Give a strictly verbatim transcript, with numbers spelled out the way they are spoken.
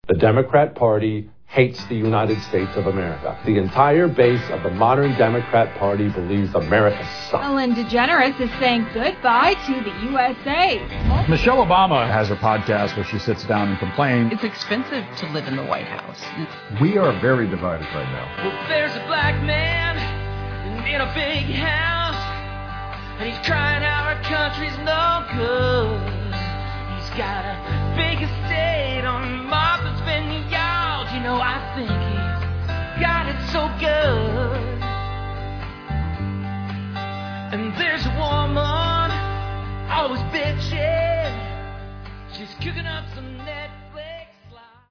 The Democrat Party hates the United States of America. The entire base of the modern Democrat Party believes America sucks. Ellen DeGeneres is saying goodbye to the U S A. Michelle Obama has her podcast where she sits down and complains. It's expensive to live in the White House. We are very divided right now. Well, there's a black man in a big house, and he's crying out our country's no good. He's got a big estate.